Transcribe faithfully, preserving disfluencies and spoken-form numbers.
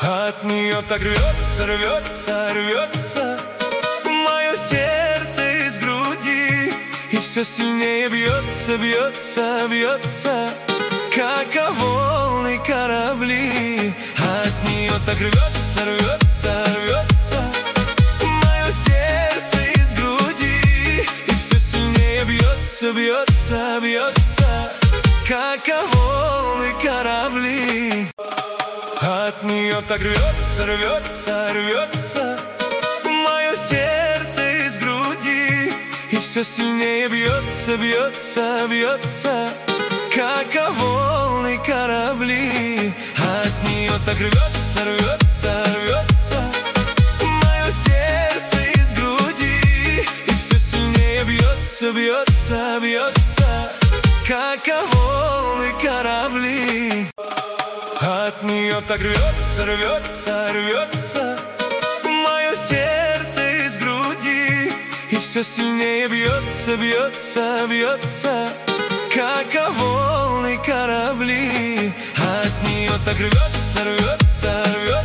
От нее так рвется, рвется, рвется мое сердце из груди, и все сильнее бьется, бьется, бьется, как о волны корабли. От нее так рвется, рвется, рвется мое сердце из груди, и все сильнее бьется, бьется, бьется, как о волны корабли. От нее так рвется, рвется, рвется мое сердце из груди, и все сильнее бьется, бьется, бьется, как о волны корабли. От нее так рвется, рвется, рвется мое сердце из груди, и все сильнее бьется, бьется, бьется, как о волны корабли. От нее так рвется, рвется, рвется мое сердце из груди, и все сильнее бьется, бьется, бьется, как о волны корабли. От нее так рвется, рвется, рвется